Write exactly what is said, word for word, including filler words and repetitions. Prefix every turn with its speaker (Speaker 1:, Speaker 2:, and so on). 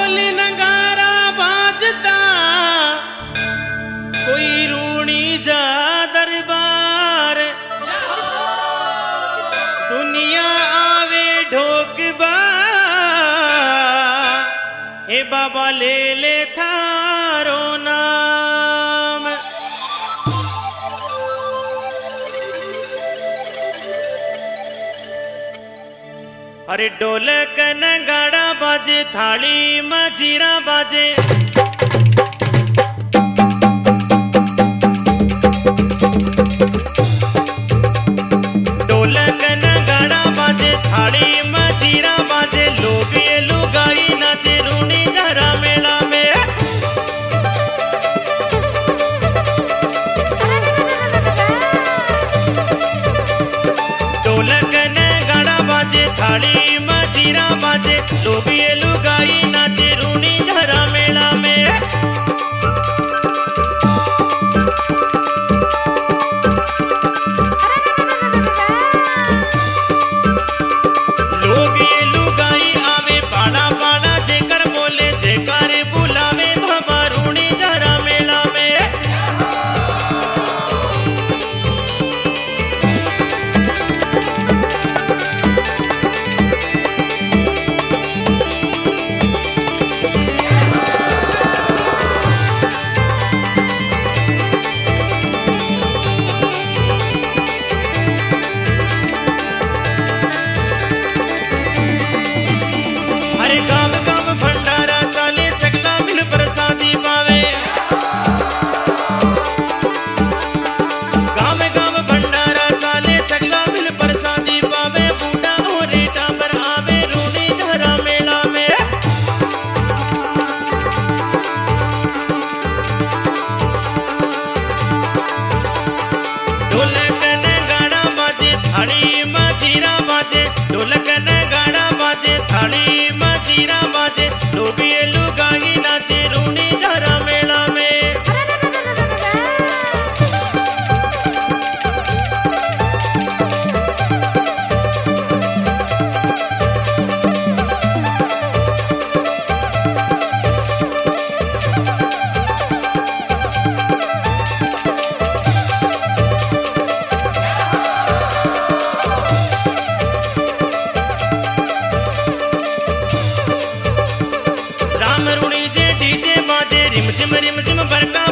Speaker 1: ढोल नगारा बाजता कोई रूणी जा दरबार दुनिया आवे ढोकबा हे बाबा ले ले थारो नाम। अरे ढोलक नगाड़ा बाजे थाली मजीरा बाजे ढोलक नगाड़ा बाजे थाली मजीरा बाजे लोग ये लुगाई नाचे रूनी जरा मेला में। ढोलक नगाड़ा बाजे थाली मजीरा बाजे लोग ये लुगाई नाचे रूनी जरा मेला में। लोग ये लुगाई आवे पाड़ा पाड़ा जेकर बोले जेकर बुलावे बाबा रूनी जरा मेला में। अरे गाँव गाँव भंडारा चाले सकला मिल प्रसादी पावे। गाँव गाँव भंडारा चाले सकला मिल प्रसादी पावे बूढ़ा हो रेटा पर आवे रूनी जरा मेला में। ढोलक नगाड़ा बाजे थाली मजीरा बाजे ढोलक नगाड़ा बाजे थाली मजीरा बाजे लोग ये लुगाई नाचे रूनी जरा मेला में। राम रूणी जे डीजे बाजे रिम झिम रिम झिम बरका